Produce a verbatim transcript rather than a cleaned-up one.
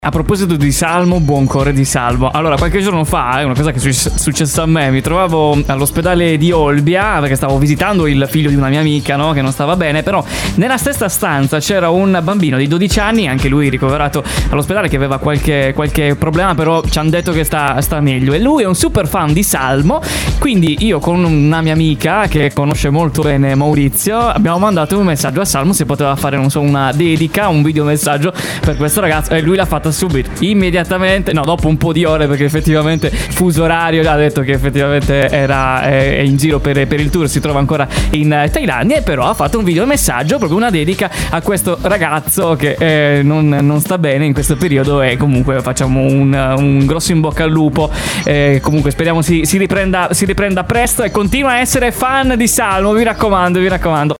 A proposito di Salmo, buon cuore di Salmo. Allora, qualche giorno fa, è una cosa che è successa a me, mi trovavo all'ospedale di Olbia perché stavo visitando il figlio di una mia amica, no? Che non stava bene, però nella stessa stanza c'era un bambino di dodici anni, anche lui ricoverato all'ospedale, che aveva qualche, qualche problema, però ci hanno detto che sta, sta meglio. E lui è un super fan di Salmo, quindi io con una mia amica che conosce molto bene Maurizio abbiamo mandato un messaggio a Salmo se poteva fare, non so, una dedica, un videomessaggio per questo ragazzo, e lui l'ha fatta subito, immediatamente, no, dopo un po' di ore, perché effettivamente fuso orario, ha detto che effettivamente era è, è in giro per, per il tour, si trova ancora in Thailandia, e però ha fatto un video messaggio, proprio una dedica a questo ragazzo che eh, non, non sta bene in questo periodo, e comunque facciamo un, un grosso in bocca al lupo. Eh, comunque speriamo si, si riprenda si riprenda presto e continua a essere fan di Salmo, vi raccomando, vi raccomando.